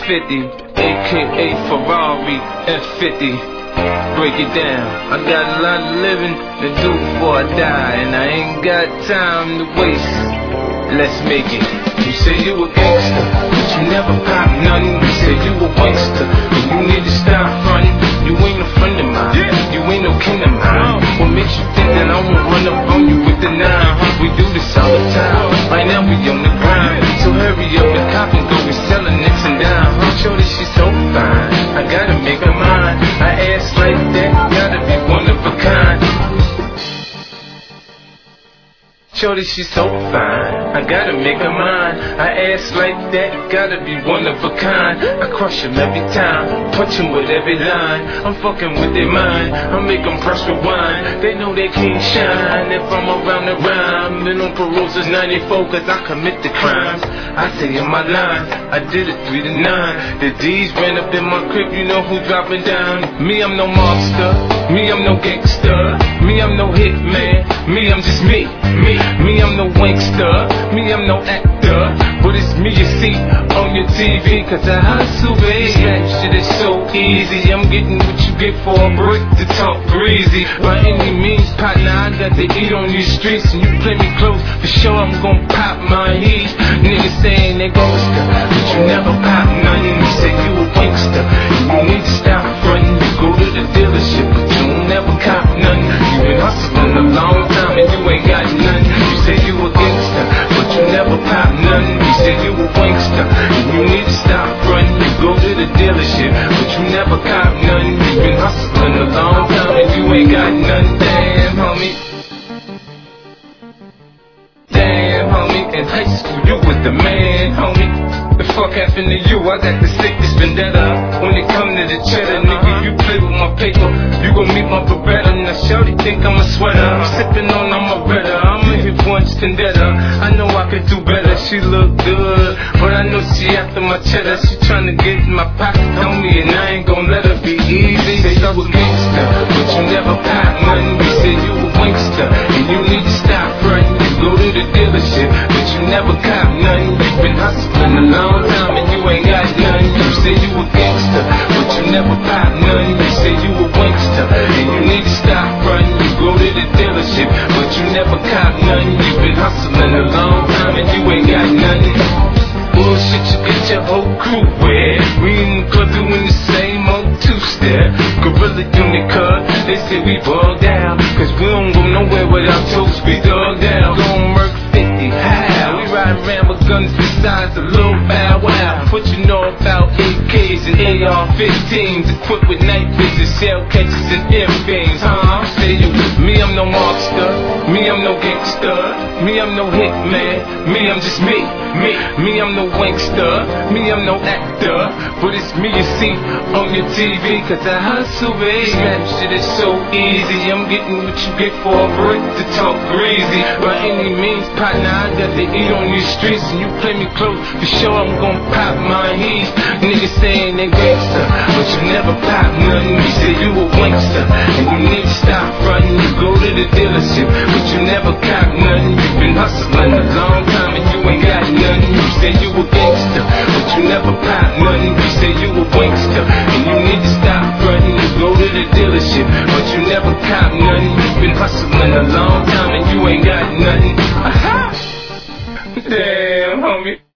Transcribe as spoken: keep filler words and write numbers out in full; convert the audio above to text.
fifty, aka Ferrari F fifty. Break it down. I got a lot of living to do before I die, and I ain't got time to waste. Let's make it. You say you a gangster, but you never pop nothing. You say you a wankster, and you need to stop frontin'. You ain't a friend of mine, you ain't no kin of mine. What makes you think that I won't run up on you with the nine? We do this all the time. Right now we on the grind, so hurry up and cop and go. We sellin' nicks and dimes. Shorty, she's so fine, I gotta make her mine. I ass like that, gotta be one of a kind. Shorty, she's so fine, I gotta make her mine. I ass like that, gotta be one of a kind. I crush them every time, punch them with every line. I'm fucking with their mind, I make them press rewind. They know they can't shine if I'm around the rhyme. Been on parole since ninety-four cause I commit the crimes. I say in my line, I did it three to nine. The D's ran up in my crib, you know who dropping down. Me, I'm no mobster, me, I'm no gangster. Me, I'm no hitman, me, I'm just me, me. Me, I'm no wankster, me, I'm no actor. But it's me you see on your T V, cause I hustle, baby. That shit is so easy. I'm getting what you get for a brick to talk greasy. By any means, partner, I got to eat on these streets. And you play me close, for sure I'm gon' pop my heat. Niggas saying they gangster, but you never pop nothing. You say you a wankster, you need to stop frontin'. You go to the dealership, but you don't never cop nothing. You been hustling a long time and you ain't got nothing. You say you a gangster, but you never pop nothing. You say you a wankster, and you need to stop frontin'. You go to the dealership, but you never cop nothing. You been hustling a long time and you ain't got nothing. Damn, homie. Damn, homie. In high school, you was the man, homie. The fuck happened to you? I got the sickest vendetta. When it come to the cheddar, nigga, you play with my paper, you gon' meet my Beretta. Now shorty think I'm a sweater, I'm sippin' on Amaretta. I'ma hit once vendetta, I know I could do better. She look good, but I know she after my cheddar. She tryna get in my pocket on me, and I ain't gon' let her be easy. Say you a gangster, but you never pop nothing. You say you a wankster, and you need to stop frontin'. You go to the dealership, but you never cop nothing. You been hustlin' a long time and you ain't got nothing. You say you a gangster, but you never pop nothing. You say you a wankster, and you need to stop frontin'. You go to the dealership, but you never cop nothing. You been hustling a long time and you ain't got nothing. Bullshit you get your whole crew with. We in the club doing the same old two-step. Gorilla unit cut, they say we bugged out, cause we don't go nowhere without toes be dug down. Gon' murk fifty, how? We ride around with guns besides a little bow wow. What you know about A Ks and A R fifteens, equipped with night vision, shell catchers and air beams, huh? Say you, me, I'm no mobster, me, I'm no gangster, me, I'm no hitman, me, I'm just me, me, me, I'm no wankster, me, I'm no actor, but it's me you see on your T V, cause I hustle, baby. That shit is so easy. I'm getting what you get for a brick to talk greasy. By any means, partner, I got to eat on these streets, and you play me close, for sure I'm gon' pop my heat. Niggas saying they gangster, but you never pop nothing. You say you a wankster, and you need to stop frontin'. You go to the dealership, but you never cop nothing. You been hustling a long time and you ain't got nothing. You say you a gangster, but you never pop nothing. You say you a wankster, and you need to stop frontin'. You go to the dealership, but you never cop nothing. You been hustling a long time and you ain't got nothing. Aha! Damn, homie.